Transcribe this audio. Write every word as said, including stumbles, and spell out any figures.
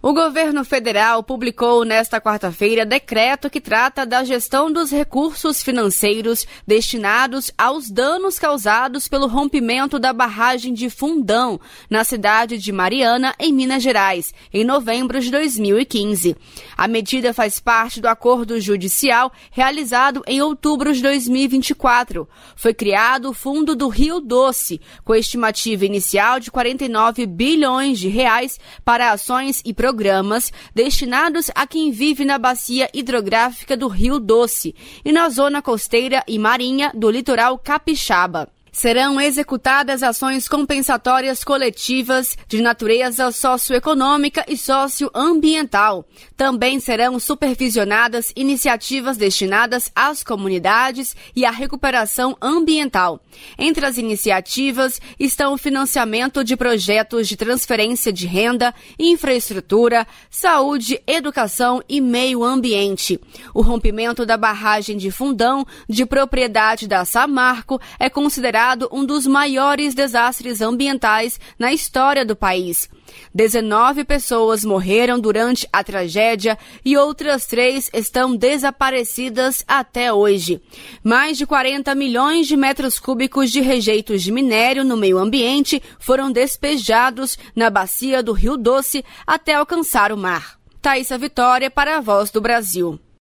O governo federal publicou nesta quarta-feira decreto que trata da gestão dos recursos financeiros destinados aos danos causados pelo rompimento da barragem de Fundão, na cidade de Mariana, em Minas Gerais, em novembro de dois mil e quinze. A medida faz parte do acordo judicial realizado em outubro de dois mil e vinte e quatro. Foi criado o Fundo do Rio Doce, com estimativa inicial de quarenta e nove bilhões de reais para ações e programas destinados a quem vive na bacia hidrográfica do Rio Doce e na zona costeira e marinha do litoral capixaba. Serão executadas ações compensatórias coletivas de natureza socioeconômica e socioambiental. Também serão supervisionadas iniciativas destinadas às comunidades e à recuperação ambiental. Entre as iniciativas estão o financiamento de projetos de transferência de renda, infraestrutura, saúde, educação e meio ambiente. O rompimento da barragem de Fundão, de propriedade da Samarco, é considerado um dos maiores desastres ambientais na história do país. dezenove pessoas morreram durante a tragédia e outras três estão desaparecidas até hoje. Mais de quarenta milhões de metros cúbicos de rejeitos de minério no meio ambiente foram despejados na bacia do Rio Doce até alcançar o mar. Thaisa Vitória para a Voz do Brasil.